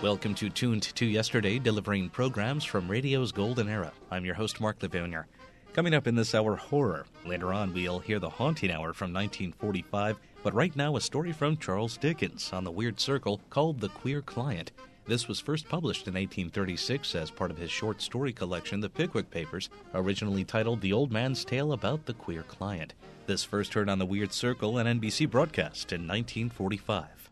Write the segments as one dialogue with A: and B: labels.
A: Welcome to Tuned to Yesterday, delivering programs from radio's golden era. I'm your host, Mark Levonier. Coming up in this hour, horror. Later on, we'll hear The Haunting Hour from 1945, but right now, a story from Charles Dickens on the weird circle called The Queer Client. This was first published in 1836 as part of his short story collection, The Pickwick Papers, originally titled The Old Man's Tale About the Queer Client. This first heard on The Weird Circle, an NBC broadcast in 1945.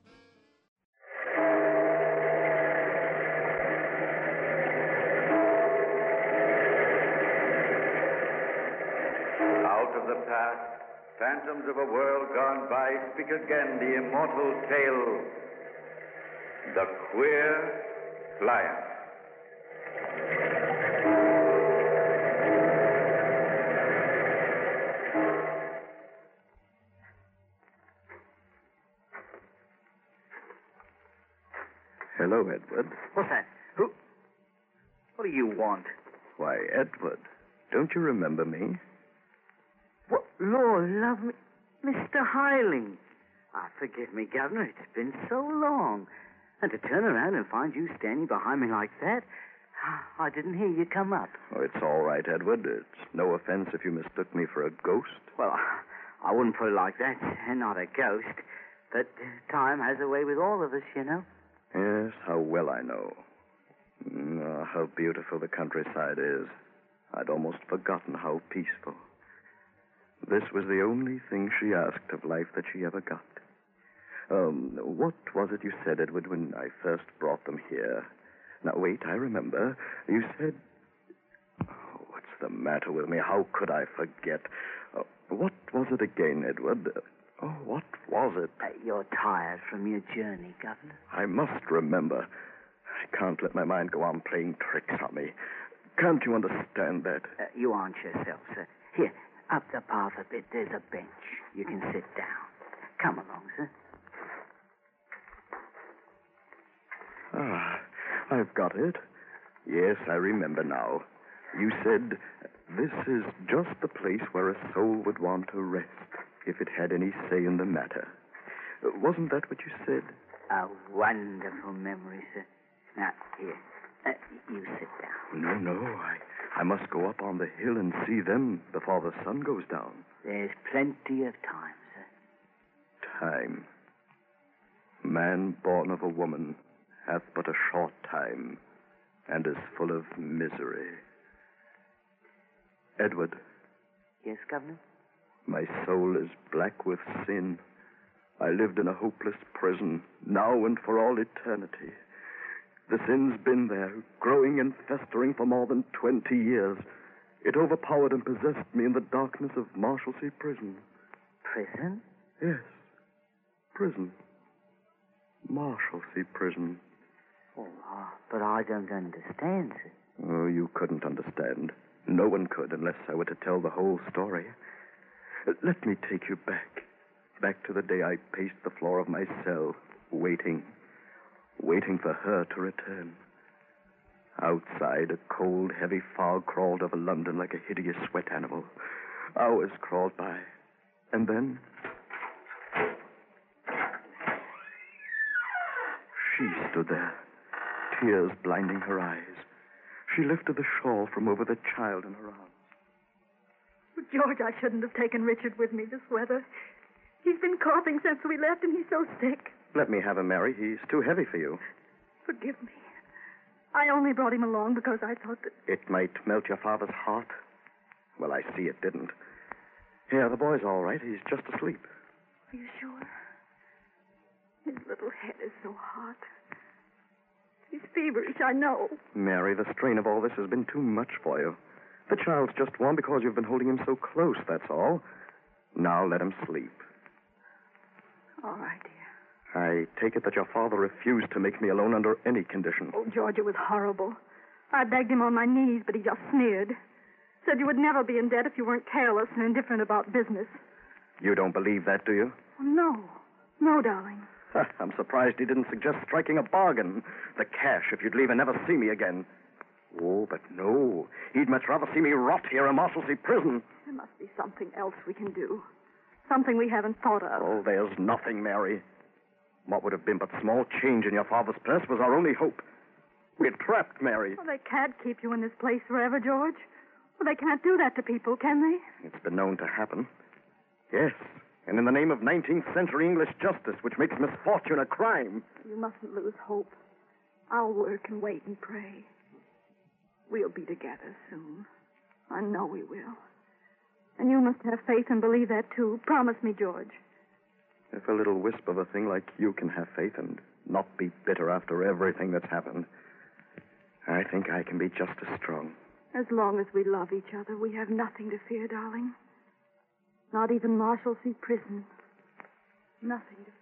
B: Of the past, phantoms of a world gone by, speak again the immortal tale, The Queer Client.
C: Hello, Edward.
D: What's that? What do you want?
C: Why, Edward, don't you remember me?
D: What? Lord love me. Mr. Hiling. Forgive me, Governor. It's been so long. And to turn around and find you standing behind me like that, I didn't hear you come up.
C: Oh, it's all right, Edward. It's no offense if you mistook me for a ghost.
D: Well, I wouldn't put it like that. Not a ghost. But time has a way with all of us, you know.
C: Yes, how well I know. Oh, how beautiful the countryside is. I'd almost forgotten how peaceful. This was the only thing she asked of life that she ever got. What was it you said, Edward, when I first brought them here? Now, wait, I remember. You said... Oh, what's the matter with me? How could I forget? What was it again, Edward? What was it?
D: You're tired from your journey, Governor.
C: I must remember. I can't let my mind go on playing tricks on me. Can't you understand that?
D: You aren't yourself, sir. Here, up the path a bit, there's a bench. You can sit down. Come along, sir.
C: I've got it. Yes, I remember now. You said, this is just the place where a soul would want to rest if it had any say in the matter. Wasn't that what you said?
D: A wonderful memory, sir. Now, here, you sit down.
C: No, I must go up on the hill and see them before the sun goes down.
D: There's plenty of time, sir.
C: Time. Man born of a woman hath but a short time and is full of misery. Edward.
D: Yes, Governor?
C: My soul is black with sin. I lived in a hopeless prison, now and for all eternity. The sin's been there, growing and festering for more than 20 years. It overpowered and possessed me in the darkness of Marshalsea Prison.
D: Prison?
C: Yes, prison. Marshalsea Prison.
D: Oh, but I don't understand, sir.
C: Oh, you couldn't understand. No one could unless I were to tell the whole story. Let me take you back to the day I paced the floor of my cell, waiting for her to return. Outside, a cold, heavy fog crawled over London like a hideous sweat animal. Hours crawled by, and then... she stood there, tears blinding her eyes. She lifted the shawl from over the child in her arms.
E: But George, I shouldn't have taken Richard with me this weather. He's been coughing since we left, and he's so sick.
C: Let me have him, Mary. He's too heavy for you.
E: Forgive me. I only brought him along because I thought that...
C: It might melt your father's heart. Well, I see it didn't. Here, the boy's all right. He's just asleep.
E: Are you sure? His little head is so hot. He's feverish, I know.
C: Mary, the strain of all this has been too much for you. The child's just warm because you've been holding him so close, that's all. Now let him sleep.
E: All right, dear.
C: I take it that your father refused to make me alone under any condition.
E: Oh, George, it was horrible. I begged him on my knees, but he just sneered. Said you would never be in debt if you weren't careless and indifferent about business.
C: You don't believe that, do you?
E: Oh, no. No, darling.
C: I'm surprised he didn't suggest striking a bargain. The cash, if you'd leave and never see me again. Oh, but no. He'd much rather see me rot here in Marshalsea Prison.
E: There must be something else we can do. Something we haven't thought of.
C: Oh, there's nothing, Mary. What would have been but small change in your father's purse was our only hope. We're trapped, Mary.
E: Well, they can't keep you in this place forever, George. Well, they can't do that to people, can they?
C: It's been known to happen. Yes, and in the name of 19th century English justice, which makes misfortune a crime.
E: You mustn't lose hope. I'll work and wait and pray. We'll be together soon. I know we will. And you must have faith and believe that, too. Promise me, George.
C: If a little wisp of a thing like you can have faith and not be bitter after everything that's happened, I think I can be just as strong.
E: As long as we love each other, we have nothing to fear, darling. Not even Marshalsea Prison. Nothing to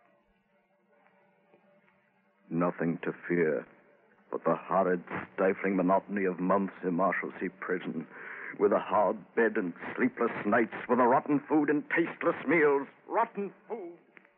E: fear.
C: Nothing to fear but the horrid, stifling monotony of months in Marshalsea Prison, with a hard bed and sleepless nights, with a rotten food and tasteless meals. Rotten food.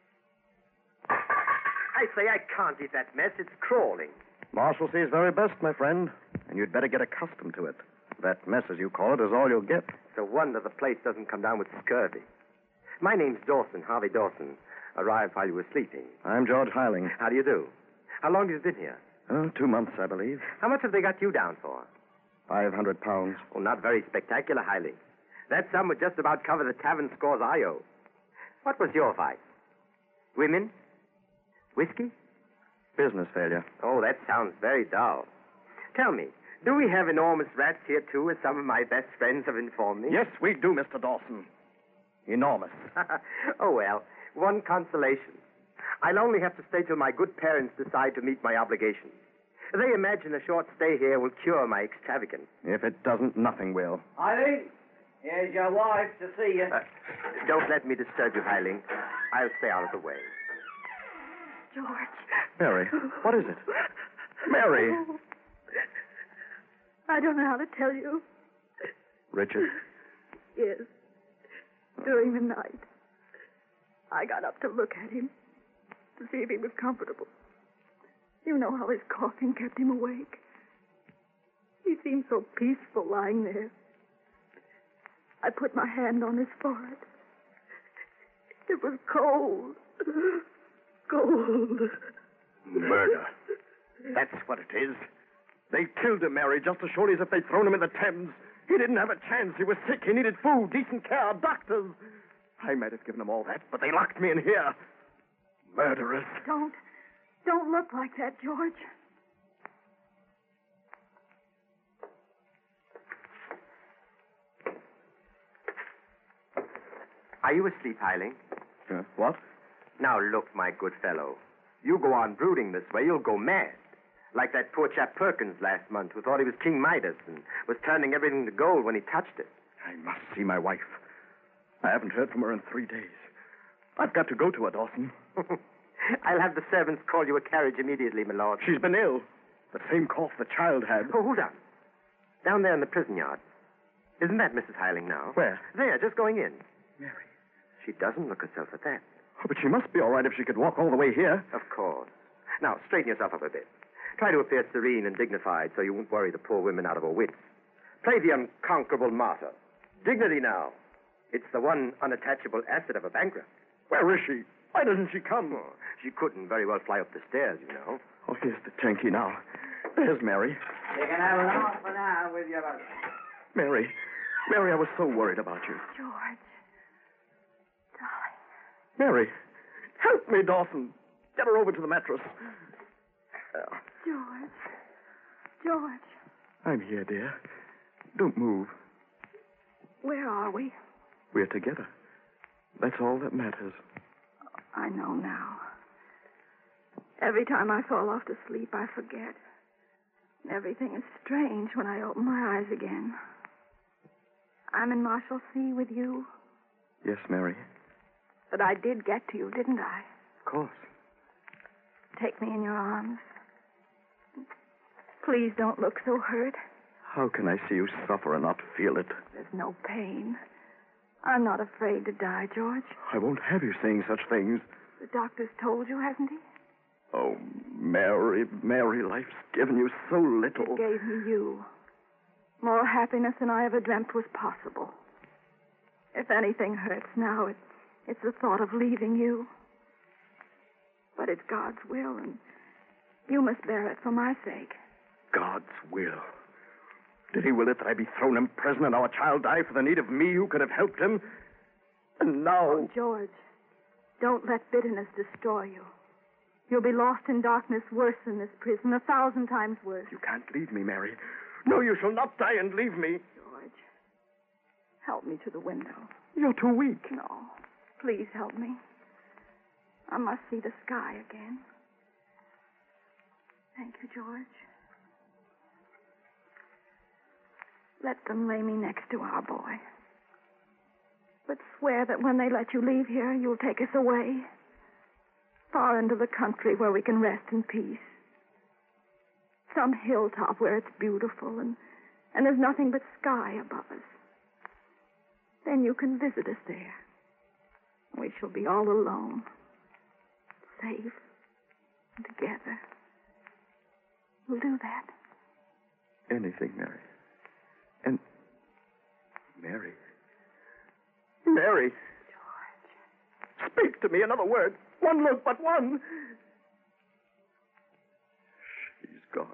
F: I say, I can't eat that mess. It's crawling.
C: Marshalsea's very best, my friend, and you'd better get accustomed to it. That mess, as you call it, is all you'll get.
F: It's a wonder the place doesn't come down with scurvy. My name's Dawson, Harvey Dawson. Arrived while you were sleeping.
C: I'm George Hiling.
F: How do you do? How long have you been here?
C: 2 months, I believe.
F: How much have they got you down for?
C: 500 pounds.
F: Oh, not very spectacular, Hiling. That sum would just about cover the tavern scores I owe. What was your vice? Women? Whiskey?
C: Business failure.
F: Oh, that sounds very dull. Tell me, do we have enormous rats here, too, as some of my best friends have informed me?
C: Yes, we do, Mr. Dawson. Enormous.
F: Oh, well, one consolation. I'll only have to stay till my good parents decide to meet my obligations. They imagine a short stay here will cure my extravagance.
C: If it doesn't, nothing will.
D: Hiling, here's your wife to see you.
F: Don't let me disturb you, Hiling. I'll stay out of the way.
E: George.
C: Mary, what is it? Mary!
E: Oh. I don't know how to tell you.
C: Richard?
E: Yes. During the night, I got up to look at him, to see if he was comfortable. You know how his coughing kept him awake. He seemed so peaceful lying there. I put my hand on his forehead. It was cold. Cold.
C: Murder. That's what it is. They killed him, Mary, just as surely as if they'd thrown him in the Thames. He didn't have a chance. He was sick. He needed food, decent care, doctors. I might have given him all that, but they locked me in here. Murderers.
E: Don't look like that, George.
F: Are you asleep, Hiling?
C: What?
F: Now, look, my good fellow. You go on brooding this way, you'll go mad. Like that poor chap Perkins last month who thought he was King Midas and was turning everything to gold when he touched it.
C: I must see my wife. I haven't heard from her in 3 days. I've got to go to her, Dawson.
F: I'll have the servants call you a carriage immediately, my lord.
C: She's been ill. The same cough the child had.
F: Oh, hold on. Down there in the prison yard. Isn't that Mrs. Hiling now?
C: Where?
F: There, just going in.
C: Mary.
F: She doesn't look herself at that.
C: Oh, but she must be all right if she could walk all the way here.
F: Of course. Now, straighten yourself up a bit. Try to appear serene and dignified so you won't worry the poor women out of her wits. Play the unconquerable martyr. Dignity now. It's the one unattachable asset of a bankrupt.
C: Where is she? Why doesn't she come?
F: Oh, she couldn't very well fly up the stairs, you know.
C: Oh, here's the tanky now. There's Mary.
D: You can have an hour for now with your mother.
C: Mary, I was so worried about you.
E: George. Darling.
C: Mary, help me, Dawson. Get her over to the mattress.
E: George.
C: I'm here, dear. Don't move.
E: Where are we?
C: We're together. That's all that matters.
E: I know now. Every time I fall off to sleep, I forget. Everything is strange when I open my eyes again. I'm in Marshalsea with you.
C: Yes, Mary.
E: But I did get to you, didn't I?
C: Of course.
E: Take me in your arms. Please don't look so hurt.
C: How can I see you suffer and not feel it?
E: There's no pain. I'm not afraid to die, George.
C: I won't have you saying such things.
E: The doctor's told you, hasn't he?
C: Oh, Mary, life's given you so little.
E: It gave me you. More happiness than I ever dreamt was possible. If anything hurts now, it's the thought of leaving you. But it's God's will, and you must bear it for my sake.
C: God's will. Did he will it that I be thrown in prison and our child die for the need of me who could have helped him? And now...
E: Oh, George, don't let bitterness destroy you. You'll be lost in darkness worse than this prison, 1,000 times worse.
C: You can't leave me, Mary. No, you shall not die and leave me.
E: George, help me to the window.
C: You're too weak.
E: No, please help me. I must see the sky again. Thank you, George. Let them lay me next to our boy. But swear that when they let you leave here, you'll take us away. Far into the country where we can rest in peace. Some hilltop where it's beautiful and there's nothing but sky above us. Then you can visit us there. We shall be all alone. Safe. And together. We'll do that.
C: Anything, Mary. And... Mary. Mary.
E: George.
C: Speak to me another word. One look, but one. She's gone.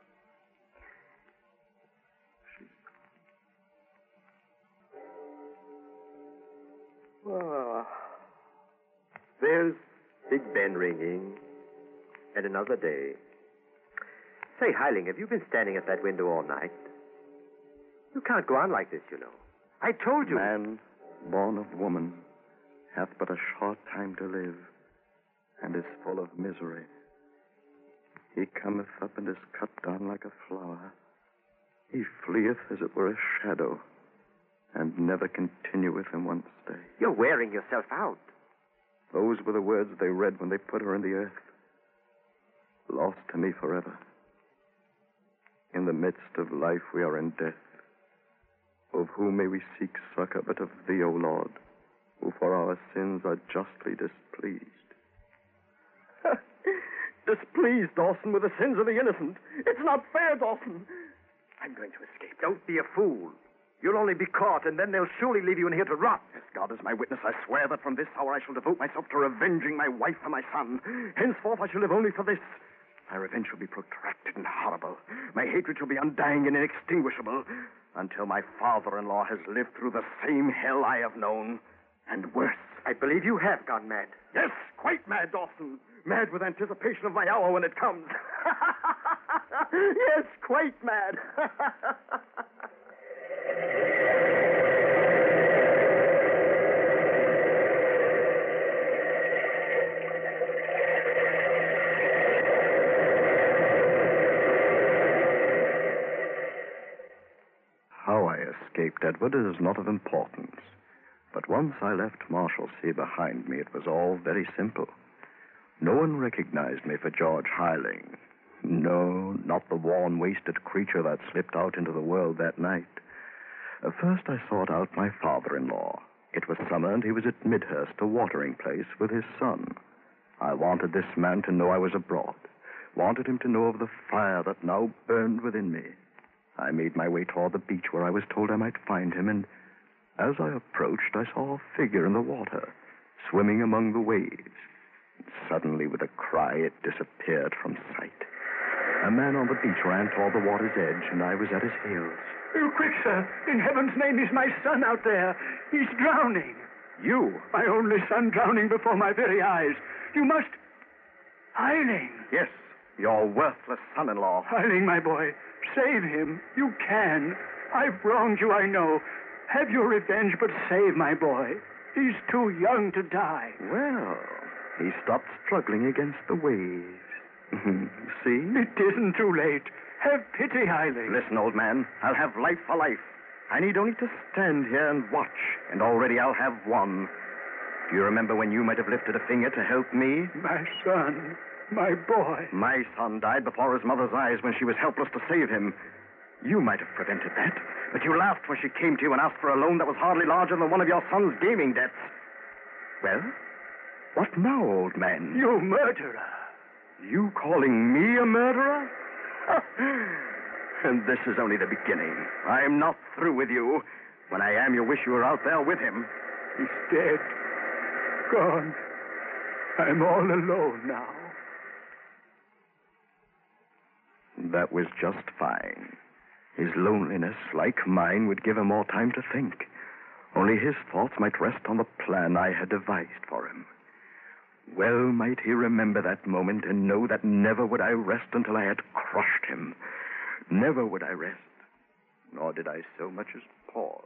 F: Oh. There's Big Ben ringing. And another day. Say, Heiling, have you been standing at that window all night? You can't go on like this, you know. I told you.
C: Man, born of woman, hath but a short time to live, and is full of misery. He cometh up and is cut down like a flower. He fleeth as it were a shadow, and never continueth in one stay.
F: You're wearing yourself out.
C: Those were the words they read when they put her in the earth. Lost to me forever. In the midst of life we are in death. Of whom may we seek succor but of thee, O Lord, who for our sins are justly displeased. Displeased, Dawson, with the sins of the innocent. It's not fair, Dawson. I'm going to escape.
F: Don't be a fool. You'll only be caught, and then they'll surely leave you in here to rot.
C: As God is my witness, I swear that from this hour I shall devote myself to revenging my wife and my son. Henceforth I shall live only for this. My revenge shall be protracted and horrible. My hatred shall be undying and inextinguishable, until my father-in-law has lived through the same hell I have known, and worse.
F: I believe you have gone mad.
C: Yes, quite mad, Dawson. Mad with anticipation of my hour when it comes. Yes, quite mad. How I escaped, Edward, is not of importance. But once I left Marshalsea behind me, it was all very simple. No one recognized me for George Heiling. No, not the worn, wasted creature that slipped out into the world that night. First I sought out my father-in-law. It was summer, and he was at Midhurst, a watering place, with his son. I wanted this man to know I was abroad. Wanted him to know of the fire that now burned within me. I made my way toward the beach where I was told I might find him, and as I approached, I saw a figure in the water, swimming among the waves. Suddenly, with a cry, it disappeared from sight. A man on the beach ran toward the water's edge, and I was at his heels.
G: Oh, quick, sir. In heaven's name, is my son out there. He's drowning.
C: You?
G: My only son drowning before my very eyes. You must... Heiling.
C: Yes, your worthless son-in-law.
G: Heiling, my boy. Save him. You can. I've wronged you, I know. Have your revenge, but save my boy. He's too young to die.
C: Well, he stopped struggling against the waves. See?
G: It isn't too late. Have pity, Heiling.
C: Listen, old man. I'll have life for life. I need only to stand here and watch, and already I'll have won. Do you remember when you might have lifted a finger to help me?
G: My son. My boy.
C: My son died before his mother's eyes when she was helpless to save him. You might have prevented that, but you laughed when she came to you and asked for a loan that was hardly larger than one of your son's gaming debts. Well, what now, old man?
G: You murderer.
C: You calling me a murderer? And this is only the beginning. I'm not through with you. When I am, you wish you were out there with him.
G: He's dead. Gone. I'm all alone now.
C: That was just fine. His loneliness, like mine, would give him more time to think. Only his thoughts might rest on the plan I had devised for him. Well might he remember that moment and know that never would I rest until I had crushed him. Never would I rest, nor did I so much as pause.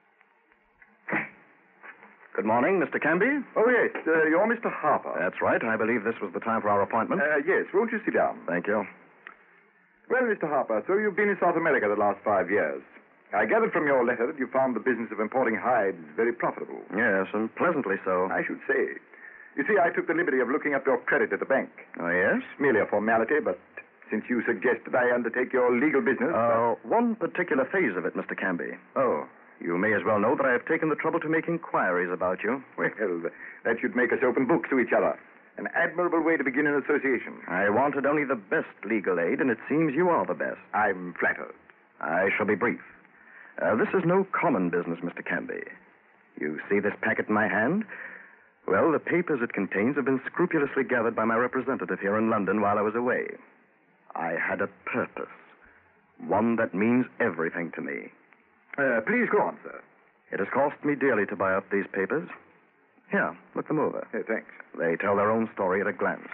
C: Good morning, Mr. Canby.
H: Oh, yes. You're Mr. Harper.
C: That's right. I believe this was the time for our appointment.
H: Yes. Won't you sit down?
C: Thank you.
H: Well, Mr. Harper, so you've been in South America the last 5 years. I gathered from your letter that you found the business of importing hides very profitable.
C: Yes, and pleasantly so.
H: I should say. You see, I took the liberty of looking up your credit at the bank.
C: Oh, yes?
H: Merely a formality, but since you suggested I undertake your legal business...
C: One particular phase of it, Mr. Canby.
H: Oh.
C: You may as well know that I have taken the trouble to make inquiries about you.
H: Well, that should make us open books to each other. An admirable way to begin an association.
C: I wanted only the best legal aid, and it seems you are the best.
H: I'm flattered.
C: I shall be brief. This is no common business, Mr. Canby. You see this packet in my hand? Well, the papers it contains have been scrupulously gathered by my representative here in London while I was away. I had a purpose. One that means everything to me.
H: Please go on, sir.
C: It has cost me dearly to buy up these papers. Here, look them over.
H: Thanks.
C: They tell their own story at a glance.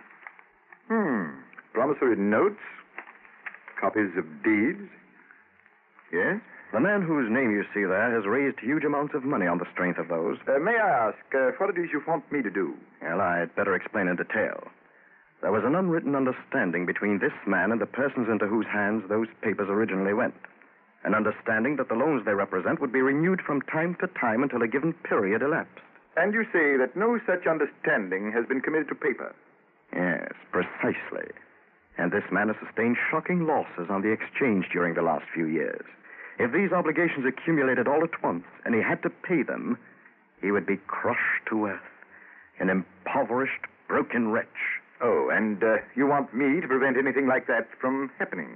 H: Promissory notes. Copies of deeds. Yes?
C: The man whose name you see there has raised huge amounts of money on the strength of those.
H: May I ask what it is you want me to do?
C: Well, I'd better explain in detail. There was an unwritten understanding between this man and the persons into whose hands those papers originally went. An understanding that the loans they represent would be renewed from time to time until a given period elapsed.
H: And you say that no such understanding has been committed to paper?
C: Yes, precisely. And this man has sustained shocking losses on the exchange during the last few years. If these obligations accumulated all at once and he had to pay them, he would be crushed to earth, an impoverished, broken wretch.
H: Oh, and you want me to prevent anything like that from happening?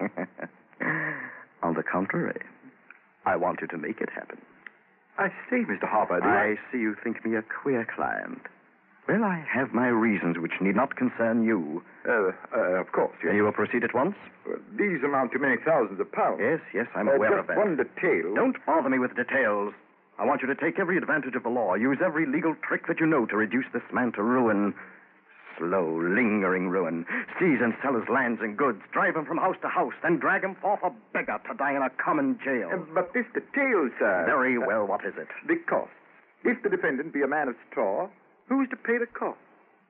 C: On the contrary, I want you to make it happen.
H: I say, Mr. Harper,
C: I see you think me a queer client. Well, I have my reasons which need not concern you.
H: Of course, yes.
C: And you will proceed at once?
H: Well, these amount to many thousands of pounds.
C: Yes, I'm aware of that.
H: Just one detail.
C: Don't bother me with details. I want you to take every advantage of the law, use every legal trick that you know to reduce this man to ruin. Slow, lingering ruin. Seize and sell his lands and goods, drive him from house to house, then drag him forth a beggar to die in a common jail.
H: But this detail, sir...
C: Very well, what is it?
H: The cost. If the defendant be a man of straw, who's to pay the cost?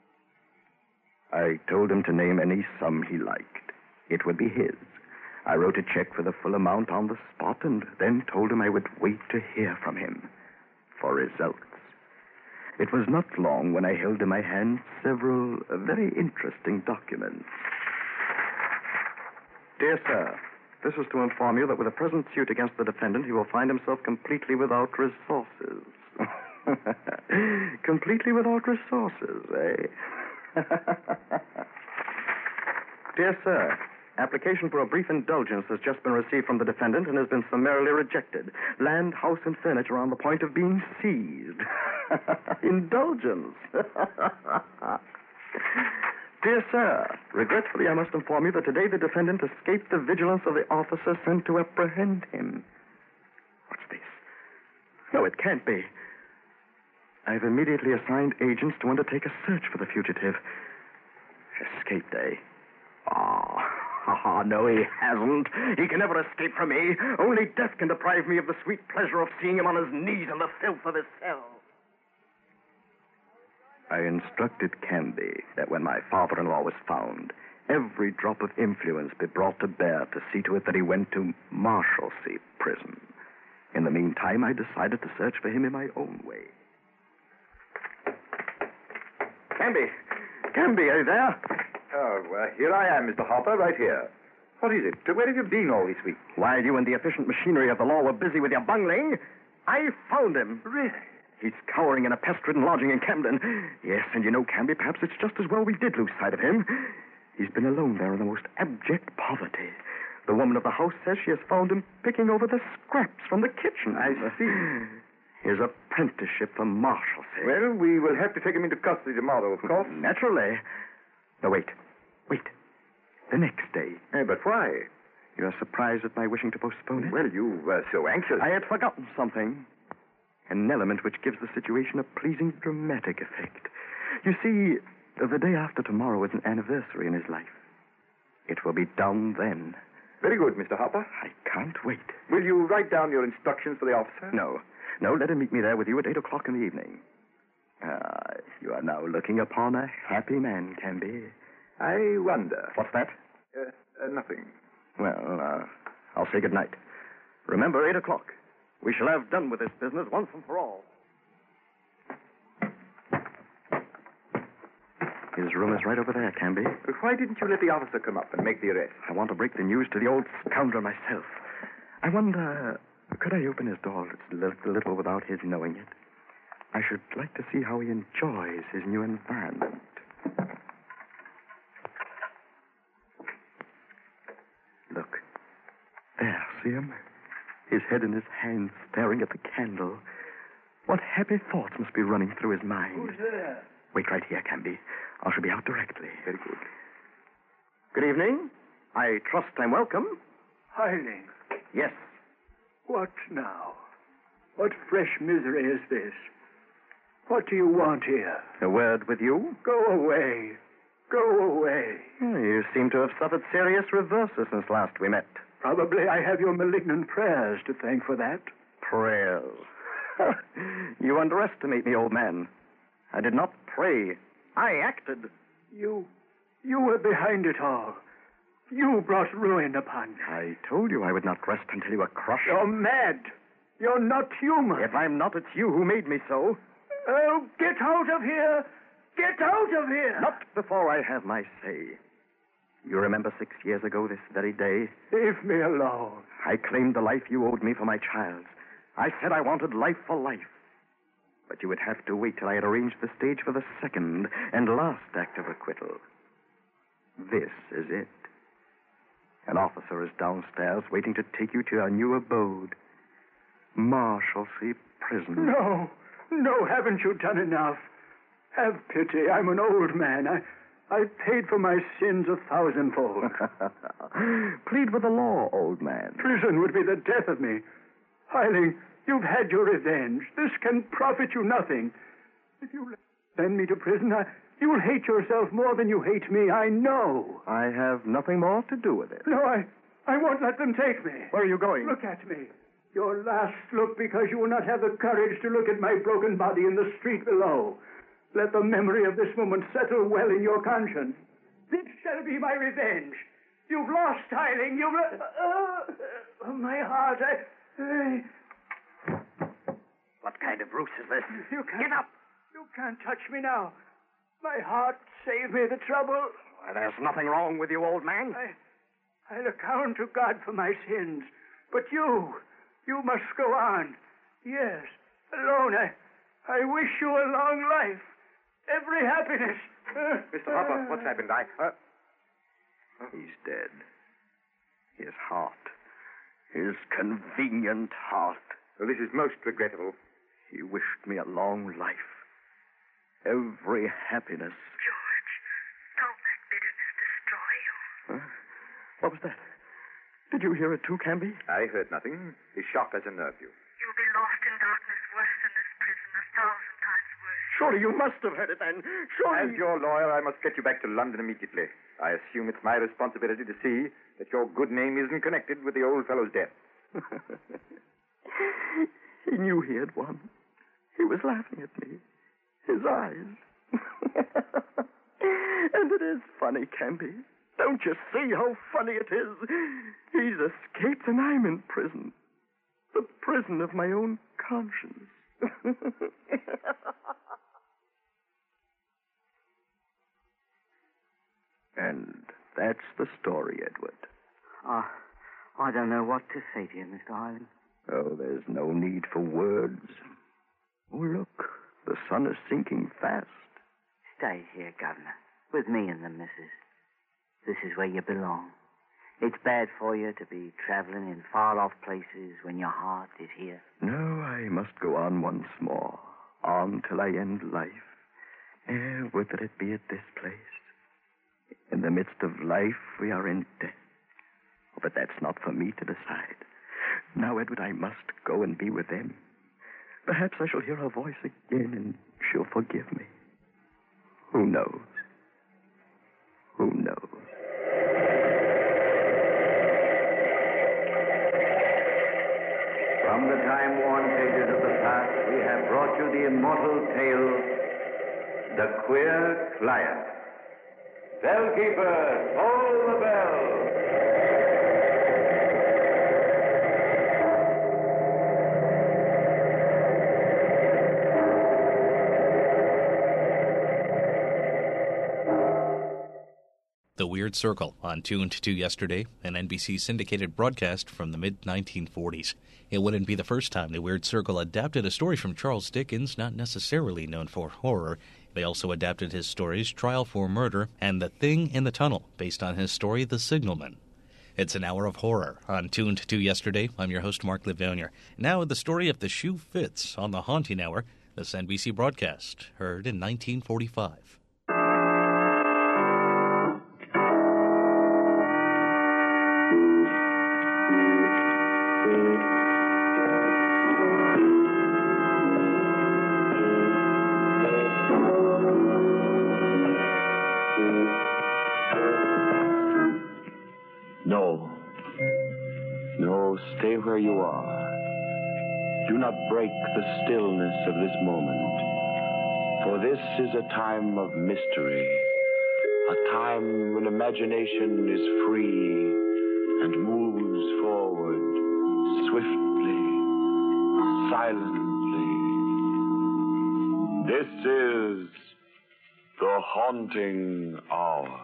C: I told him to name any sum he liked. It would be his. I wrote a check for the full amount on the spot and then told him I would wait to hear from him for results. It was not long when I held in my hand several very interesting documents. Dear sir, this is to inform you that with the present suit against the defendant, he will find himself completely without resources. Completely without resources, eh? Dear sir, application for a brief indulgence has just been received from the defendant and has been summarily rejected. Land, house, and furniture are on the point of being seized. Indulgence. Dear sir, regretfully I must inform you that today the defendant escaped the vigilance of the officer sent to apprehend him. What's this? No, it can't be. I've immediately assigned agents to undertake a search for the fugitive. Escaped, eh? No, he hasn't. He can never escape from me. Only death can deprive me of the sweet pleasure of seeing him on his knees in the filth of his cell. I instructed Canby that when my father-in-law was found, every drop of influence be brought to bear to see to it that he went to Marshalsea prison. In the meantime, I decided to search for him in my own way. Canby, are you there?
H: Oh, here I am, Mr. Harper, right here. What is it? Where have you been all this week?
C: While you and the efficient machinery of the law were busy with your bungling, I found him.
H: Really?
C: He's cowering in a pest-ridden lodging in Camden. Yes, and you know, Canby, perhaps it's just as well we did lose sight of him. He's been alone there in the most abject poverty. The woman of the house says she has found him picking over the scraps from the kitchen.
H: I see.
C: His apprenticeship for Marshalsea.
H: Well, we will have to take him into custody tomorrow, of course.
C: Naturally. No, wait. The next day.
H: But why?
C: You're surprised at my wishing to postpone it?
H: Well, you were so anxious.
C: I had forgotten something. An element which gives the situation a pleasing dramatic effect. You see, the day after tomorrow is an anniversary in his life. It will be done then.
H: Very good, Mr. Harper.
C: I can't wait.
H: Will you write down your instructions for the officer?
C: No, let him meet me there with you at 8 o'clock in the evening. You are now looking upon a happy man, Canby.
H: I wonder.
C: What's that?
H: Nothing.
C: Well, I'll say good night. Remember, 8 o'clock. We shall have done with this business once and for all. His room is right over there, Canby.
H: Why didn't you let the officer come up and make the arrest?
C: I want to break the news to the old scoundrel myself. I wonder, could I open his door a little without his knowing it? I should like to see how he enjoys his new environment. Look. There, see him? His head in his hands, staring at the candle. What happy thoughts must be running through his mind?
G: Who's there?
C: Wait right here, Canby. I shall be out directly.
H: Very good.
C: Good evening. I trust I'm welcome.
G: Hiling.
C: Yes.
G: What now? What fresh misery is this? What do you want here?
C: A word with you?
G: Go away. Go away.
C: You seem to have suffered serious reverses since last we met.
G: Probably I have your malignant prayers to thank for that.
C: Prayers. You underestimate me, old man. I did not pray. I acted.
G: You were behind it all. You brought ruin upon me.
C: I told you I would not rest until you were crushed.
G: You're mad. You're not human.
C: If I'm not, it's you who made me so.
G: Oh, get out of here. Get out of here.
C: Not before I have my say. You remember 6 years ago this very day?
G: Leave me alone.
C: I claimed the life you owed me for my child. I said I wanted life for life. But you would have to wait till I had arranged the stage for the second and last act of acquittal. This is it. An officer is downstairs waiting to take you to your new abode. Marshalsea Prison.
G: No, haven't you done enough? Have pity. I'm an old man. I paid for my sins 1,000-fold.
C: Plead with the law, old man.
G: Prison would be the death of me. Hiling, you've had your revenge. This can profit you nothing. If you send me to prison, you'll hate yourself more than you hate me. I know.
C: I have nothing more to do with it.
G: No, I won't let them take me.
C: Where are you going?
G: Look at me. Your last look, because you will not have the courage to look at my broken body in the street below. Let the memory of this moment settle well in your conscience. This shall be my revenge. You've lost, Hiling. My heart.
C: What kind of ruse is this?
G: You can't.
C: Get up.
G: You can't touch me now. My heart saved me the trouble.
C: Well, there's nothing wrong with you, old man.
G: I'll account to God for my sins. But you must go on. Yes, alone. I wish you a long life. Every happiness.
H: Mr. Harper, what's happened?
C: He's dead. His heart. His convenient heart.
H: Well, this is most regrettable.
C: He wished me a long life. Every happiness.
E: George, don't let bitterness destroy you.
C: Huh? What was that? Did you hear it too, Canby?
H: I heard nothing. The shock has unnerved you.
E: You'll be lost in darkness worse than this prison, 1,000 times worse.
C: Surely you must have heard it then. Surely.
H: As your lawyer, I must get you back to London immediately. I assume it's my responsibility to see that your good name isn't connected with the old fellow's death.
C: He knew he had won. He was laughing at me. His eyes. And it is funny, Canby. Don't you see how funny it is? He's escaped and I'm in prison. The prison of my own conscience. And that's the story, Edward.
D: I don't know what to say to you, Mr. Hiling.
C: Oh, there's no need for words. Oh, look, the sun is sinking fast.
D: Stay here, Governor, with me and the missus. This is where you belong. It's bad for you to be traveling in far-off places when your heart is here.
C: No, I must go on once more, on till I end life. Whether it be at this place. In the midst of life, we are in death. But that's not for me to decide. Now, Edward, I must go and be with them. Perhaps I shall hear her voice again, and she'll forgive me. Who knows? Who knows?
B: From the time-worn pages of the past, we have brought you the immortal tale, The Queer Client. Bellkeeper, toll the bell.
A: The Weird Circle on Tuned to Yesterday, an NBC syndicated broadcast from the mid-1940s. It wouldn't be the first time The Weird Circle adapted a story from Charles Dickens, not necessarily known for horror. They also adapted his stories Trial for Murder and The Thing in the Tunnel, based on his story The Signalman. It's an hour of horror on Tuned to Yesterday. I'm your host, Mark Livonier. Now the story of The Shoe Fits on the Haunting Hour, this NBC broadcast, heard in 1945.
I: No, stay where you are. Do not break the stillness of this moment, for this is a time of mystery, a time when imagination is free and moves forward swiftly, silently. This is the Haunting Hour.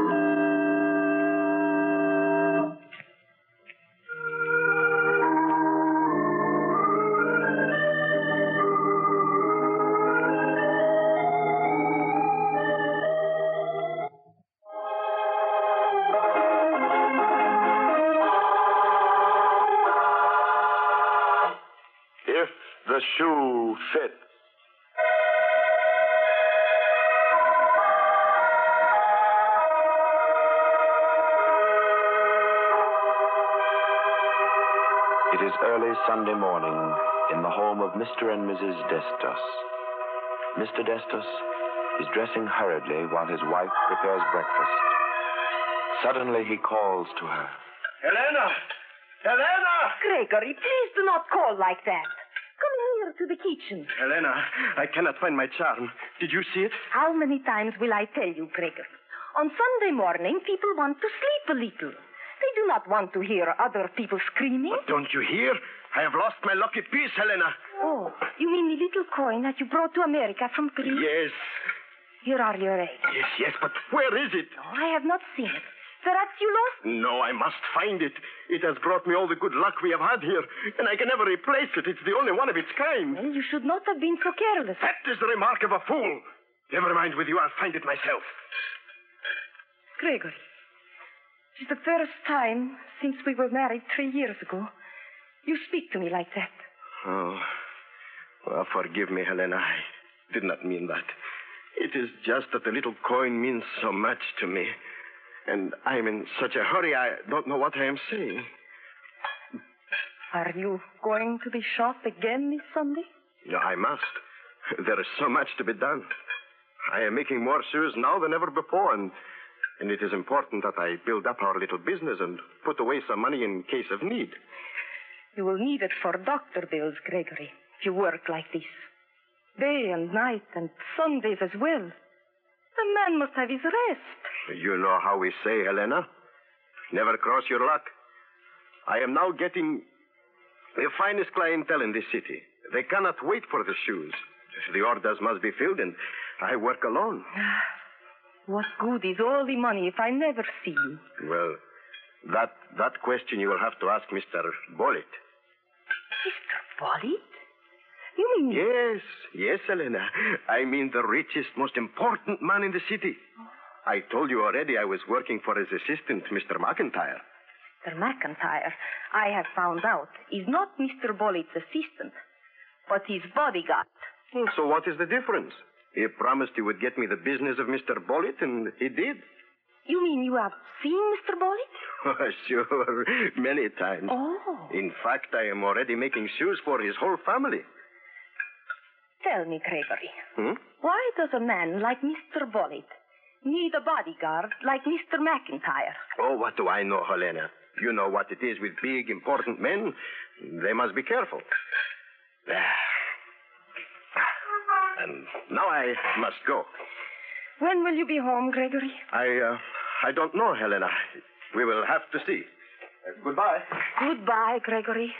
I: If the shoe fits. It is early Sunday morning in the home of Mr. and Mrs. Destos. Mr. Destos is dressing hurriedly while his wife prepares breakfast. Suddenly he calls to her.
F: Helena! Helena!
J: Gregory, please do not call like that. Come here to the kitchen.
F: Helena, I cannot find my charm. Did you see it?
J: How many times will I tell you, Gregory? On Sunday morning, people want to sleep a little. They do not want to hear other people screaming.
F: But don't you hear? I have lost my lucky piece, Helena.
J: Oh, you mean the little coin that you brought to America from Greece?
F: Yes.
J: Here are your eggs.
F: Yes, but where is it?
J: Oh, I have not seen it. Perhaps you lost it.
F: No, I must find it. It has brought me all the good luck we have had here, and I can never replace it. It's the only one of its kind.
J: Well, you should not have been so careless.
F: That is the remark of a fool. Never mind with you, I'll find it myself.
J: Gregory, it is the first time since we were married 3 years ago. You speak to me like that.
F: Oh, well, forgive me, Helena. I did not mean that. It is just that the little coin means so much to me. And I'm in such a hurry, I don't know what I am saying.
J: Are you going to the shop again this Sunday?
F: Yeah, I must. There is so much to be done. I am making more shoes now than ever before, and it is important that I build up our little business and put away some money in case of need.
J: You will need it for doctor bills, Gregory, if you work like this. Day and night and Sundays as well. The man must have his rest.
F: You know how we say, Helena. Never cross your luck. I am now getting the finest clientele in this city. They cannot wait for the shoes. The orders must be filled, and I work alone.
J: What good is all the money if I never see you?
F: Well, that question you will have to ask Mr. Bollitt.
J: Mr. Bollitt? You mean...
F: Yes, Helena. I mean the richest, most important man in the city. I told you already I was working for his assistant, Mr. McIntyre.
J: Mr. McIntyre, I have found out, is not Mr. Bollitt's assistant, but his bodyguard.
K: So what is the difference? He promised he would get me the business of Mr. Bollitt, and he did.
J: You mean you have seen Mr. Bollitt?
K: Oh, sure. Many times.
J: Oh.
K: In fact, I am already making shoes for his whole family.
J: Tell me, Gregory, why does a man like Mr. Bollitt need a bodyguard like Mr. McIntyre?
K: Oh, what do I know, Helena? You know what it is with big, important men. They must be careful. And now I must go.
J: When will you be home, Gregory?
K: I don't know, Helena. We will have to see. Goodbye.
J: Goodbye, Gregory.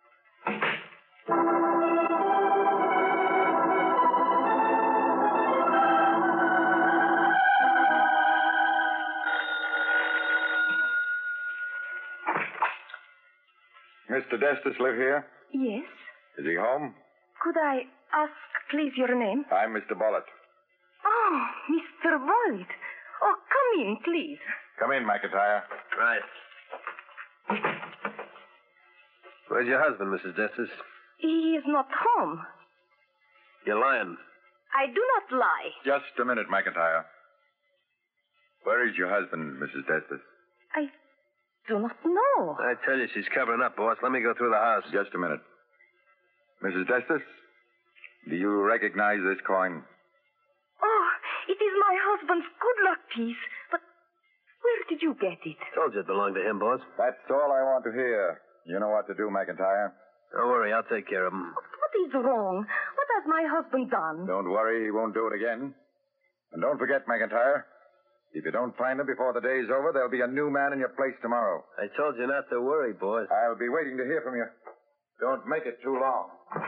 H: Mr. Destus live here?
J: Yes.
H: Is he home?
J: Could I ask, please, your name?
H: I'm Mr. Bollitt.
J: Oh, Mr. Bollitt. Oh, come in, please.
H: Come in, McIntyre.
K: Right. Where's your husband, Mrs. Destus?
J: He is not home.
K: You're lying.
J: I do not lie.
H: Just a minute, McIntyre. Where is your husband, Mrs. Destus?
J: I do not know.
K: I tell you, she's covering up, boss. Let me go through the house.
H: Just a minute. Mrs. Destus, do you recognize this coin?
J: Oh, it is my husband's good luck piece. But where did you get it?
K: Told you it belonged to him, boss.
H: That's all I want to hear. You know what to do, McIntyre.
K: Don't worry, I'll take care of him.
J: What is wrong? What has my husband done?
H: Don't worry, he won't do it again. And don't forget, McIntyre, if you don't find him before the day's over, there'll be a new man in your place tomorrow.
K: I told you not to worry, boss.
H: I'll be waiting to hear from you. Don't make it too long.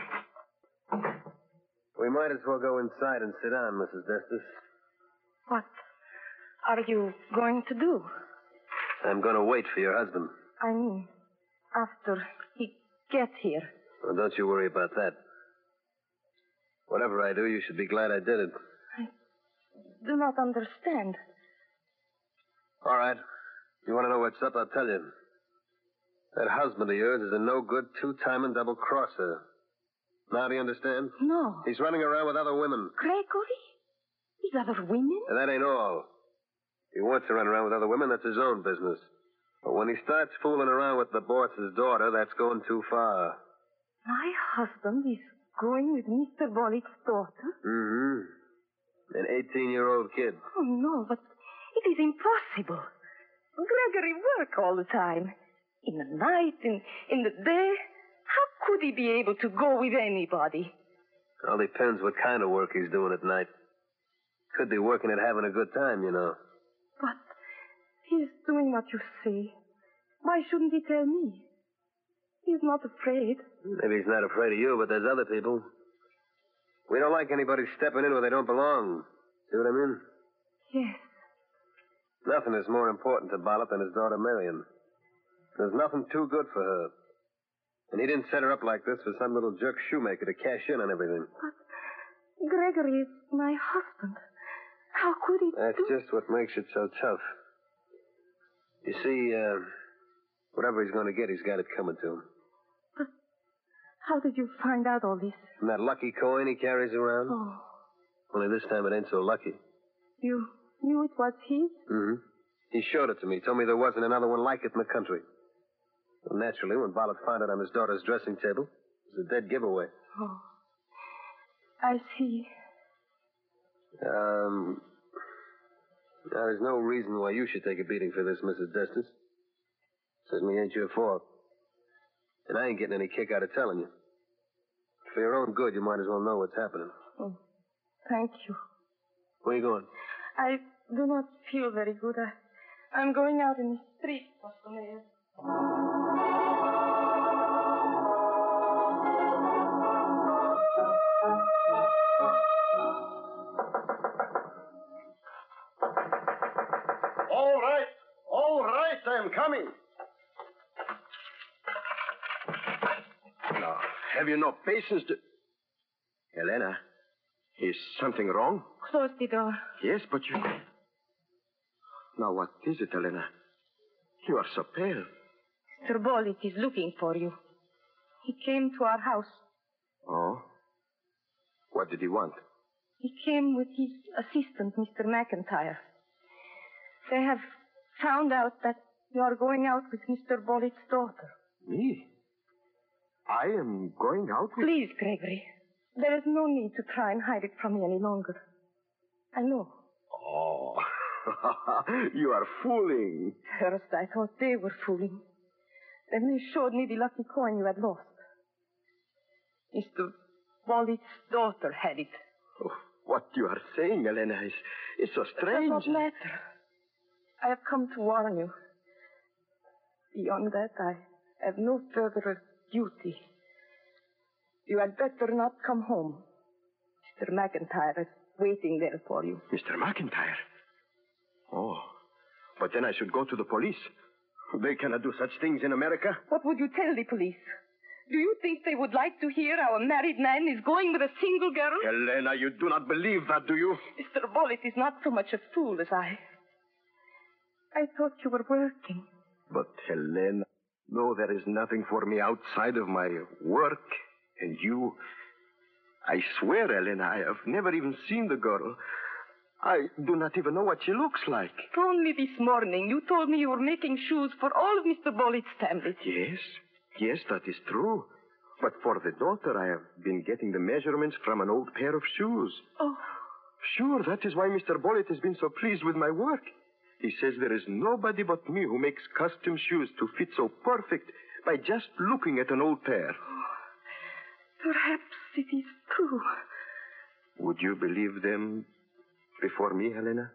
K: We might as well go inside and sit down, Mrs. Destus.
J: What are you going to do?
K: I'm going to wait for your husband.
J: I mean, after he gets here.
K: Well, don't you worry about that. Whatever I do, you should be glad I did it.
J: I do not understand.
K: All right. You want to know what's up? I'll tell you. That husband of yours is a no-good, two-timing double-crosser. Now do you understand?
J: No.
K: He's running around with other women.
J: Gregory? With other women?
K: And that ain't all. He wants to run around with other women. That's his own business. But when he starts fooling around with the boss's daughter, that's going too far.
J: My husband is going with Mr. Bollitt's daughter?
K: Mm-hmm. An 18-year-old kid.
J: Oh, no, but it is impossible. Gregory works all the time. In the night, in the day. How could he be able to go with anybody?
K: All depends what kind of work he's doing at night. Could be working at having a good time, you know.
J: But he's doing what you say. Why shouldn't he tell me? He's not afraid.
K: Maybe he's not afraid of you, but there's other people. We don't like anybody stepping in where they don't belong. See what I mean?
J: Yes.
K: Nothing is more important to Bollitt than his daughter Marion. There's nothing too good for her. And he didn't set her up like this for some little jerk shoemaker to cash in on everything.
J: But Gregory is my husband. How could he
K: That's just what makes it so tough. You see, whatever he's going to get, he's got it coming to him.
J: But how did you find out all this?
K: From that lucky coin he carries around?
J: Oh.
K: Only this time it ain't so lucky.
J: You knew it was his?
K: Mm-hmm. He showed it to me. Told me there wasn't another one like it in the country. Well, naturally, when Bollitt found it on his daughter's dressing table, it was a dead giveaway.
J: Oh. I see.
K: Now, there's no reason why you should take a beating for this, Mrs. Destus. Certainly ain't your fault. And I ain't getting any kick out of telling you. For your own good, you might as well know what's happening.
J: Oh, thank you.
K: Where are you going?
J: I do not feel very good. I'm going out in the street for some air.
K: All right, I'm coming. Now, have you no patience to... Helena, is something wrong?
J: Close the door.
K: Yes, but you... Now, what is it, Helena? You are so pale.
J: Mr. Bollitt is looking for you. He came to our house.
K: Oh? What did he want?
J: He came with his assistant, Mr. McIntyre. They have found out that you are going out with Mr. Bollitt's daughter.
K: Me? I am going out with...
J: Please, Gregory. There is no need to try and hide it from me any longer. I know.
K: Oh, you are fooling.
J: First, I thought they were fooling. Then they showed me the lucky coin you had lost. Mr. Bollitt's daughter had it.
K: Oh, what you are saying, Elena, is so strange.
J: It does not matter. I have come to warn you. Beyond that, I have no further duty. You had better not come home. Mr. McIntyre is waiting there for you.
K: Mr. McIntyre? Oh, but then I should go to the police. They cannot do such things in America.
J: What would you tell the police? Do you think they would like to hear our married man is going with a single girl?
K: Elena, you do not believe that, do you?
J: Mr. Bollitt is not so much a fool as I. I thought you were working.
K: But, Helena, no, there is nothing for me outside of my work. And you... I swear, Elena, I have never even seen the girl. I do not even know what she looks like.
J: Only this morning you told me you were making shoes for all of Mr. Bollitt's family.
K: Yes, that is true. But for the daughter, I have been getting the measurements from an old pair of shoes.
J: Oh.
K: Sure, that is why Mr. Bollitt has been so pleased with my work. He says there is nobody but me who makes custom shoes to fit so perfect by just looking at an old pair.
J: Oh, perhaps it is true.
K: Would you believe them before me, Helena?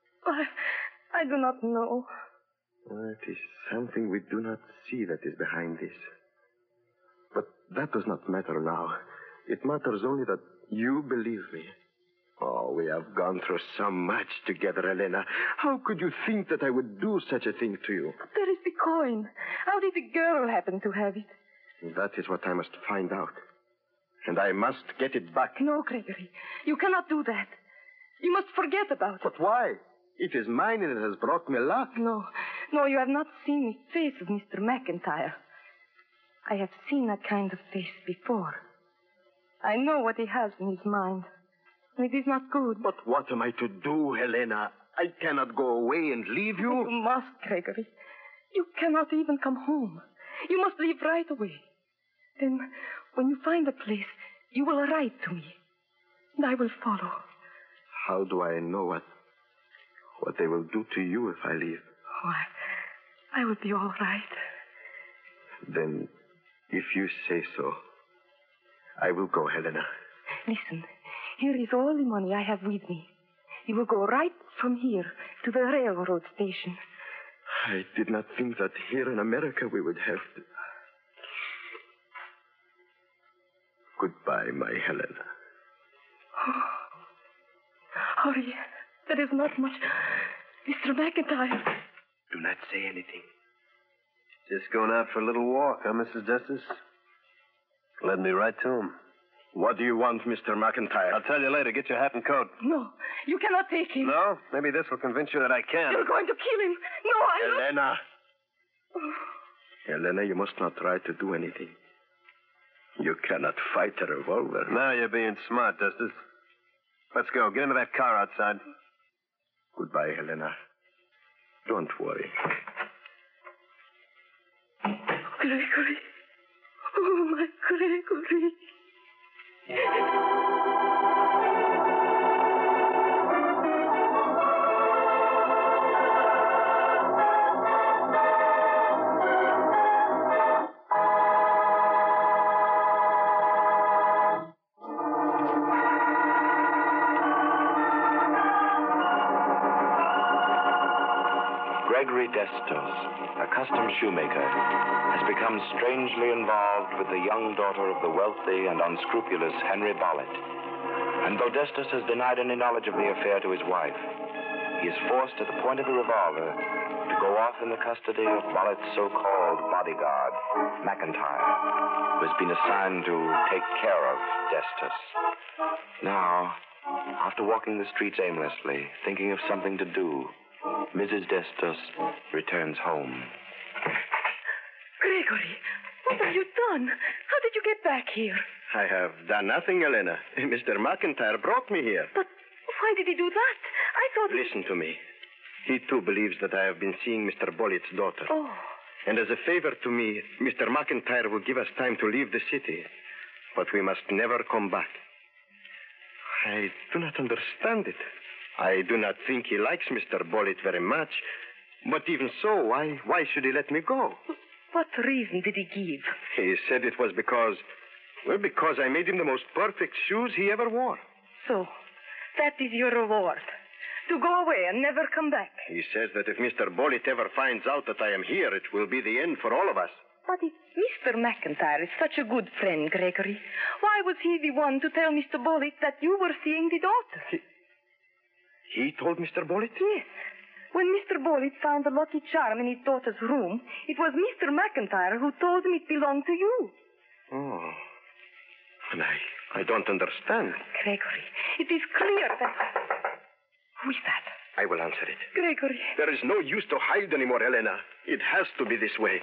J: I do not know.
K: It is something we do not see that is behind this. But that does not matter now. It matters only that you believe me. Oh, we have gone through so much together, Helena. How could you think that I would do such a thing to you?
J: But there is the coin. How did the girl happen to have it?
K: That is what I must find out. And I must get it back.
J: No, Gregory. You cannot do that. You must forget about it.
K: But why? It is mine and it has brought me luck.
J: No, you have not seen the face of Mr. McIntyre. I have seen that kind of face before. I know what he has in his mind. It is not good.
K: But what am I to do, Helena? I cannot go away and leave you.
J: You must, Gregory. You cannot even come home. You must leave right away. Then, when you find a place, you will write to me. And I will follow.
K: How do I know what they will do to you if I leave?
J: Oh, I will be all right.
K: Then, if you say so, I will go, Helena.
J: Listen, here is all the money I have with me. You will go right from here to the railroad station.
K: I did not think that here in America we would have to... Goodbye, my Helena.
J: Oh. Hurry. There is not much. Mr. McIntyre.
K: Do not say anything.
L: Just going out for a little walk, huh, Mrs. Justice? Led me right to him.
K: What do you want, Mr. McIntyre?
L: I'll tell you later. Get your hat and coat.
J: No, you cannot take him.
L: No? Maybe this will convince you that I can.
J: You're going to kill him. No,
K: Helena. Helena, you must not try to do anything. You cannot fight a revolver.
L: Now you're being smart, Justice. Let's go. Get into that car outside.
K: Goodbye, Helena. Don't worry.
J: Gregory. Oh, my Gregory.
I: Gregory Destos, a custom shoemaker, has become strangely involved with the young daughter of the wealthy and unscrupulous Henry Bollitt. And though Destos has denied any knowledge of the affair to his wife, he is forced at the point of the revolver to go off in the custody of Bollitt's so-called bodyguard, McIntyre, who has been assigned to take care of Destos. Now, after walking the streets aimlessly, thinking of something to do, Mrs. Destos returns home.
J: Gregory, what have you done? How did you get back here?
L: I have done nothing, Helena. Mr. McIntyre brought me here.
J: But why did he do that? I thought...
L: Listen to me. He, too, believes that I have been seeing Mr. Bollitt's daughter.
J: Oh.
L: And as a favor to me, Mr. McIntyre will give us time to leave the city. But we must never come back. I do not understand it. I do not think he likes Mr. Bollitt very much. But even so, why should he let me go?
J: What reason did he give?
L: He said it was because I made him the most perfect shoes he ever wore.
J: So, that is your reward. To go away and never come back.
L: He says that if Mr. Bollitt ever finds out that I am here, it will be the end for all of us.
J: But if Mr. McIntyre is such a good friend, Gregory, why was he the one to tell Mr. Bollitt that you were seeing the daughter?
L: He told Mr. Bollitt?
J: Yes. When Mr. Bollitt found the lucky charm in his daughter's room, it was Mr. McIntyre who told him it belonged to you.
L: Oh. And I don't understand.
J: Gregory, it is clear that... Who is that?
L: I will answer it.
J: Gregory.
L: There is no use to hide anymore, Helena. It has to be this way.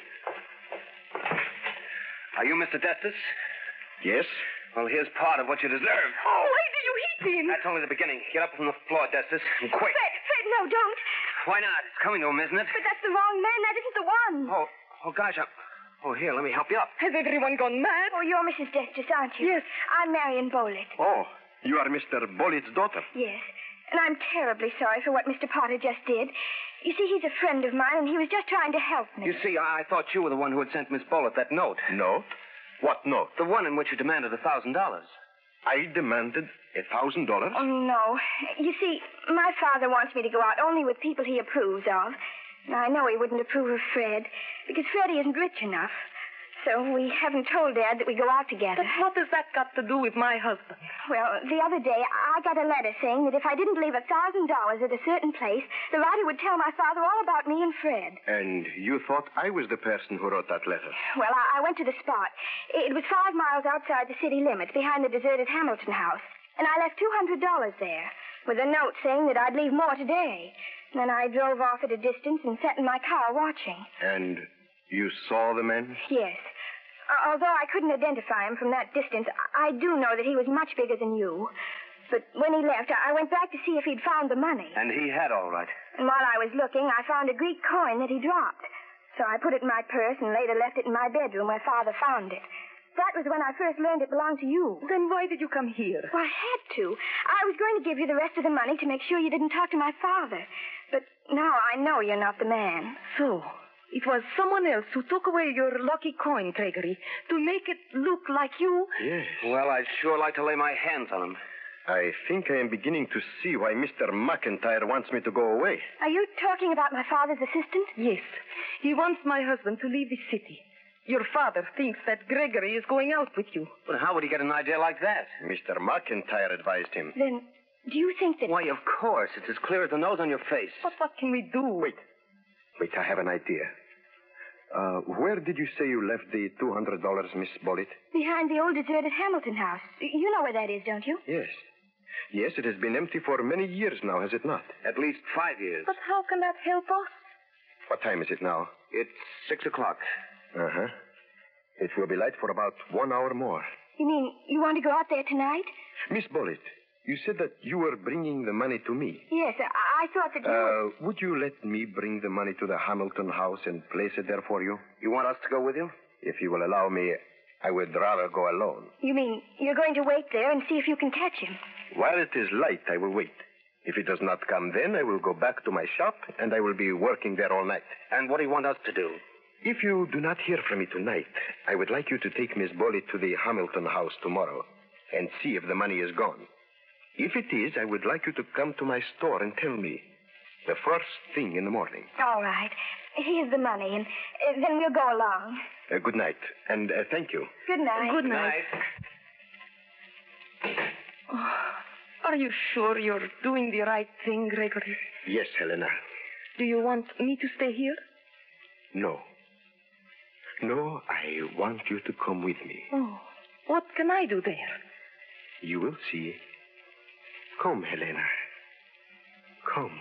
K: Are you Mr. Destus?
L: Yes.
K: Well, here's part of what you deserve.
J: Oh, why did you hit him?
K: That's only the beginning. Get up from the floor, Destus, and quick.
E: Fred, no, don't.
K: Why not? It's coming to him, isn't it?
E: But that's the wrong man. That isn't the one.
K: Oh, gosh, Oh, here, let me help you up.
J: Has everyone gone mad?
E: Oh, you're Mrs. Destus, aren't you?
J: Yes.
E: I'm Marion Bollitt.
L: Oh, you are Mr. Bollitt's daughter.
E: Yes. And I'm terribly sorry for what Mr. Potter just did. You see, he's a friend of mine, and he was just trying to help me.
K: You see, I thought you were the one who had sent Miss Bollitt that note.
L: Note? What note?
K: The one in which you demanded $1,000.
L: I demanded $1,000?
E: Oh, no. You see, my father wants me to go out only with people he approves of. And I know he wouldn't approve of Fred, because Freddie isn't rich enough. So we haven't told Dad that we go out together.
J: But what has that got to do with my husband?
E: Well, the other day, I got a letter saying that if I didn't leave $1,000 at a certain place, the writer would tell my father all about me and Fred.
L: And you thought I was the person who wrote that letter?
E: Well, I went to the spot. It was 5 miles outside the city limits, behind the deserted Hamilton house. And I left $200 there, with a note saying that I'd leave more today. And then I drove off at a distance and sat in my car watching.
L: And you saw the man?
E: Yes. Although I couldn't identify him from that distance, I do know that he was much bigger than you. But when he left, I went back to see if he'd found the money.
K: And he had, all right.
E: And while I was looking, I found a Greek coin that he dropped. So I put it in my purse and later left it in my bedroom where Father found it. That was when I first learned it belonged to you.
J: Then why did you come here?
E: Well, I had to. I was going to give you the rest of the money to make sure you didn't talk to my father. But now I know you're not the man.
J: So... it was someone else who took away your lucky coin, Gregory, to make it look like you?
L: Yes.
K: Well, I'd sure like to lay my hands on him.
L: I think I am beginning to see why Mr. McIntyre wants me to go away.
E: Are you talking about my father's assistant?
J: Yes. He wants my husband to leave the city. Your father thinks that Gregory is going out with you.
K: But how would he get an idea like that?
L: Mr. McIntyre advised him.
E: Then, do you think that...
K: Why, of course. It's as clear as the nose on your face.
J: But what can we do?
L: Wait, I have an idea. Where did you say you left the $200, Miss Bollitt?
E: Behind the old deserted Hamilton house. You know where that is, don't you?
L: Yes. Yes, it has been empty for many years now, has it not?
K: At least 5 years.
J: But how can that help us?
L: What time is it now?
K: It's 6 o'clock.
L: Uh-huh. It will be light for about 1 hour more.
E: You mean you want to go out there tonight?
L: Miss Bollitt, you said that you were bringing the money to me.
E: Yes, I thought that you...
L: Would you let me bring the money to the Hamilton house and place it there for you?
K: You want us to go with you?
L: If you will allow me, I would rather go alone.
E: You mean you're going to wait there and see if you can catch him?
L: While it is light, I will wait. If it does not come then, I will go back to my shop, and I will be working there all night.
K: And what do you want us to do?
L: If you do not hear from me tonight, I would like you to take Miss Bollitt to the Hamilton house tomorrow and see if the money is gone. If it is, I would like you to come to my store and tell me the first thing in the morning.
E: All right. Here's the money, and then we'll go along.
L: Good night, and thank you.
E: Good night.
J: Good night. Oh, are you sure you're doing the right thing, Gregory?
L: Yes, Helena.
J: Do you want me to stay here?
L: No. No, I want you to come with me.
J: Oh, what can I do there?
L: You will see. Come, Helena. Come.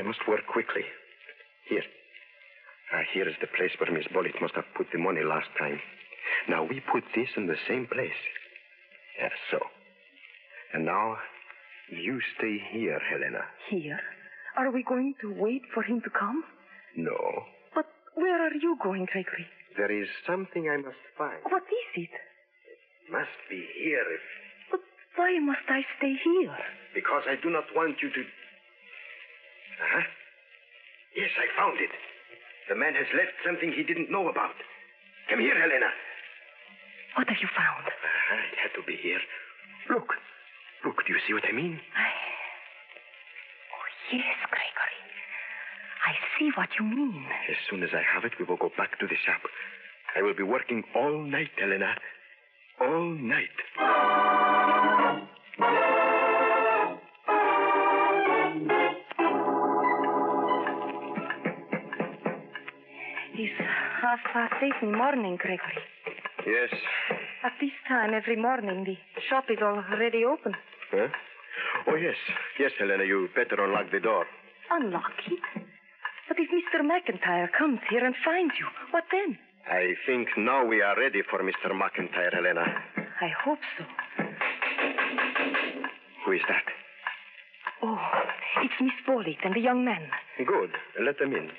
L: must work quickly. Here. Here is the place where Miss Bullitt must have put the money last time. Now, we put this in the same place. Yes, so. And now, you stay here, Helena.
J: Here? Are we going to wait for him to come?
L: No.
J: But where are you going, Gregory?
L: There is something I must find.
J: What is it?
L: It must be here if...
J: But why must I stay here?
L: Because I do not want you to... Yes, I found it. The man has left something he didn't know about. Come here, Helena.
J: What have you found?
L: It had to be here. Look. Look, do you see what I mean?
J: Oh, yes, Gregory. I see what you mean.
L: As soon as I have it, we will go back to the shop. I will be working all night, Helena. All night.
J: It's 8:30 in the morning, Gregory.
L: Yes.
J: At this time every morning, the shop is already open.
L: Huh? Oh, yes. Yes, Helena, you better unlock the door.
J: Unlock it? But if Mr. McIntyre comes here and finds you, what then?
L: I think now we are ready for Mr. McIntyre, Helena.
J: I hope so.
L: Who is that?
J: Oh, it's Miss Bullitt and the young man.
L: Good. Let them in.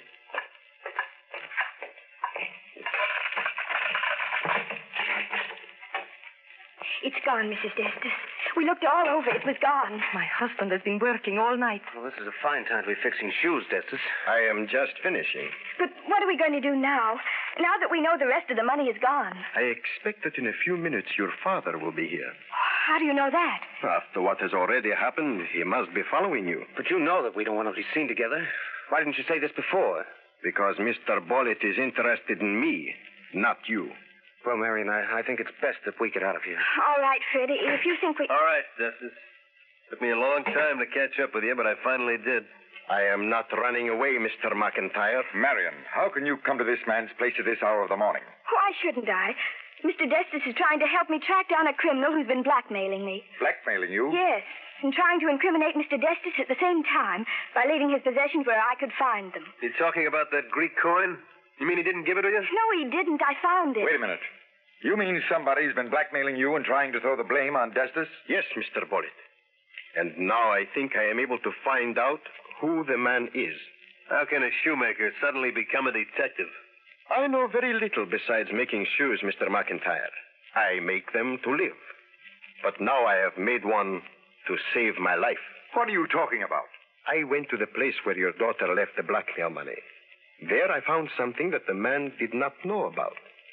M: It's gone, Mrs. Destus. We looked all over. It was gone.
J: My husband has been working all night.
K: Well, this is a fine time to be fixing shoes, Destus.
L: I am just finishing.
M: But what are we going to do now? Now that we know the rest of the money is gone.
L: I expect that in a few minutes your father will be here.
M: How do you know that?
L: After what has already happened, he must be following you.
K: But you know that we don't want to be seen together. Why didn't you say this before?
L: Because Mr. Bullitt is interested in me, not you.
K: Well, Marion, I think it's best if we get out of here.
M: All right, Freddie. If you think we...
N: All right, Justice. Took me a long time to catch up with you, but I finally did.
L: I am not running away, Mr. McIntyre.
H: Marion, how can you come to this man's place at this hour of the morning?
M: Why shouldn't I? Mr. Destus is trying to help me track down a criminal who's been blackmailing me.
H: Blackmailing you?
M: Yes, and trying to incriminate Mr. Destus at the same time by leaving his possessions where I could find them.
N: You talking about that Greek coin? You mean he didn't give it to you?
M: No, he didn't. I found it.
H: Wait a minute. You mean somebody's been blackmailing you and trying to throw the blame on Destus?
L: Yes, Mr. Bullitt. And now I think I am able to find out who the man is.
N: How can a shoemaker suddenly become a detective?
L: I know very little besides making shoes, Mr. McIntyre. I make them to live. But now I have made one to save my life.
H: What are you talking about?
L: I went to the place where your daughter left the blackmail money. There I found something that the man did not know about.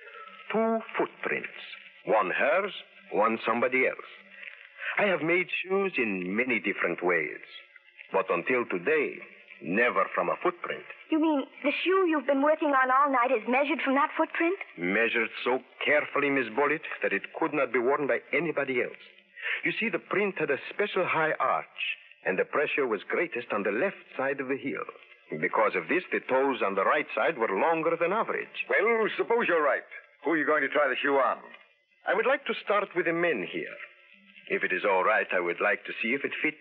L: 2 footprints. One hers, one somebody else. I have made shoes in many different ways. But until today, never from a footprint.
M: You mean the shoe you've been working on all night is measured from that footprint?
L: Measured so carefully, Miss Bullitt, that it could not be worn by anybody else. You see, the print had a special high arch, and the pressure was greatest on the left side of the heel. Because of this, the toes on the right side were longer than average.
H: Well, suppose you're right. Who are you going to try the shoe on?
L: I would like to start with the men here. If it is all right, I would like to see if it fits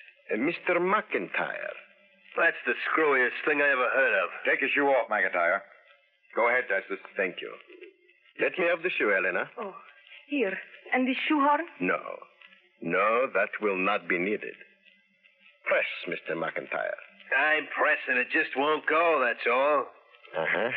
L: Mr. McIntyre.
N: That's the screwiest thing I ever heard of.
H: Take your shoe off, McIntyre. Go ahead, Destus.
L: Thank you. Let me have the shoe, Helena.
J: Oh, here. And the shoehorn?
L: No. No, that will not be needed. Press, Mr. McIntyre.
N: I'm pressing. It just won't go, that's all.
L: Uh-huh.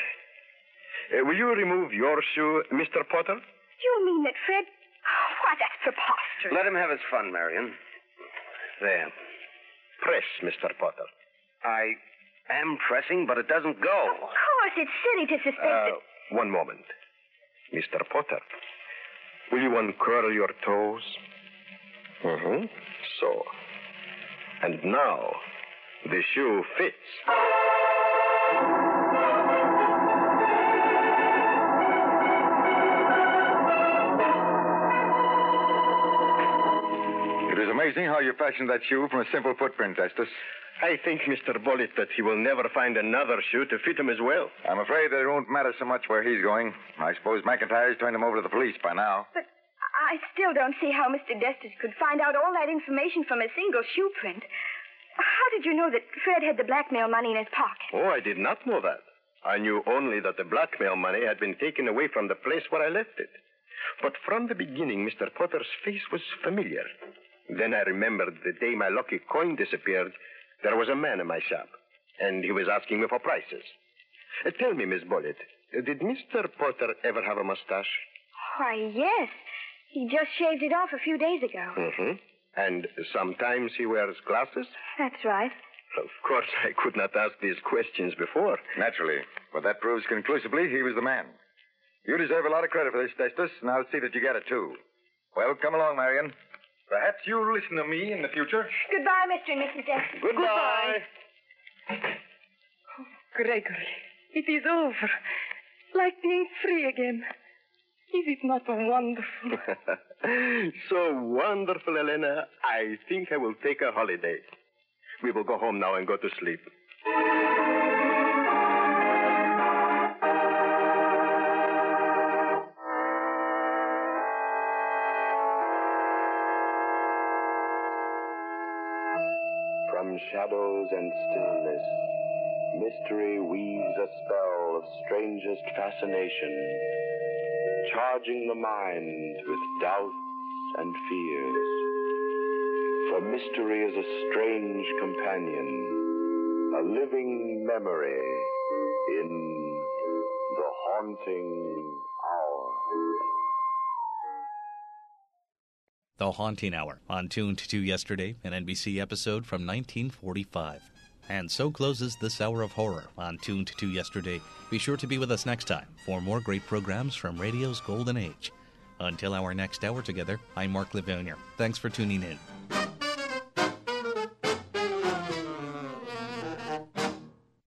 L: Will you remove your shoe, Mr. Potter?
M: You mean that Fred... Oh, why, that's preposterous.
K: Let him have his fun, Marion. There.
L: Press, Mr. Potter.
K: I am pressing, but it doesn't go.
M: Of course, it's silly to suspect that...
L: One moment. Mr. Potter, will you uncurl your toes? Mm-hmm. So. And now, the shoe fits.
H: It is amazing how you fashioned that shoe from a simple footprint, Destus.
L: I think, Mr. Bullitt, that he will never find another shoe to fit him as well.
H: I'm afraid that it won't matter so much where he's going. I suppose McIntyre's turned him over to the police by now.
M: But I still don't see how Mr. Destus could find out all that information from a single shoe print. How did you know that Fred had the blackmail money in his pocket?
L: Oh, I did not know that. I knew only that the blackmail money had been taken away from the place where I left it. But from the beginning, Mr. Potter's face was familiar. Then I remembered the day my lucky coin disappeared, there was a man in my shop, and he was asking me for prices. Tell me, Miss Bullitt, did Mr. Potter ever have a mustache?
M: Why, yes. He just shaved it off a few days ago.
L: Mm-hmm. And sometimes he wears glasses?
M: That's right.
L: Of course, I could not ask these questions before.
H: Naturally. But that proves conclusively he was the man. You deserve a lot of credit for this, Destus, and I'll see that you get it, too. Well, come along, Marion. Perhaps you'll listen to me in the future.
M: Goodbye, Mr. and Mrs. Destus.
L: Goodbye.
J: Oh, Gregory, it is over. Like being free again. Is it not wonderful?
L: So wonderful, Elena. I think I will take a holiday. We will go home now and go to sleep.
I: From shadows and stillness, mystery weaves a spell of strangest fascination, charging the mind with doubts and fears. For mystery is a strange companion, a living memory in the haunting hour.
A: The Haunting Hour, on Tuned to Yesterday, an NBC episode from 1945. And so closes this hour of horror on Tuned to Yesterday. Be sure to be with us next time for more great programs from radio's golden age. Until our next hour together, I'm Mark Livonia. Thanks for tuning in.